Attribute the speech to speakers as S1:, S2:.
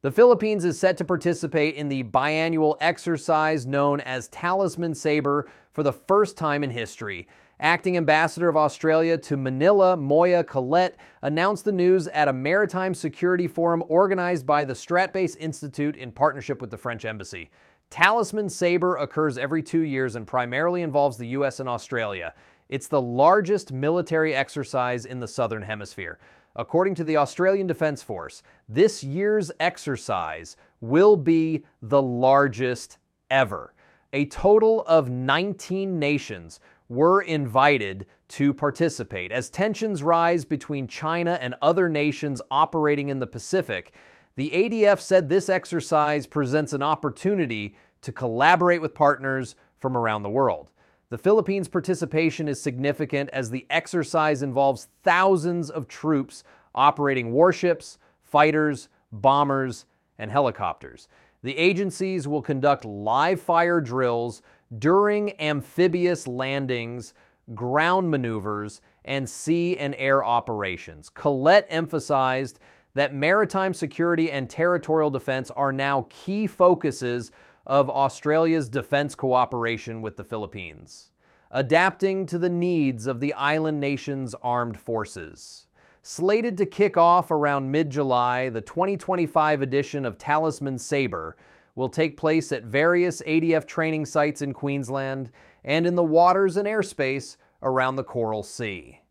S1: The Philippines is set to participate in the biannual exercise known as Talisman Sabre for the first time in history. Acting Ambassador of Australia to Manila, Moya Collette, announced the news at a maritime security forum organized by the Stratbase Institute in partnership with the French Embassy. Talisman Sabre occurs every 2 years and primarily involves the U.S. and Australia. It's the largest military exercise in the Southern Hemisphere. According to the Australian Defence Force, this year's exercise will be the largest ever. A total of 19 nations were invited to participate. As tensions rise between China and other nations operating in the Pacific, the ADF said this exercise presents an opportunity to collaborate with partners from around the world. The Philippines' participation is significant as the exercise involves thousands of troops operating warships, fighters, bombers, and helicopters. The agencies will conduct live-fire drills during amphibious landings, ground maneuvers, and sea and air operations. Collette emphasized that maritime security and territorial defense are now key focuses of Australia's defense cooperation with the Philippines, adapting to the needs of the island nation's armed forces. Slated to kick off around mid-July, the 2025 edition of Talisman Sabre will take place at various ADF training sites in Queensland and in the waters and airspace around the Coral Sea.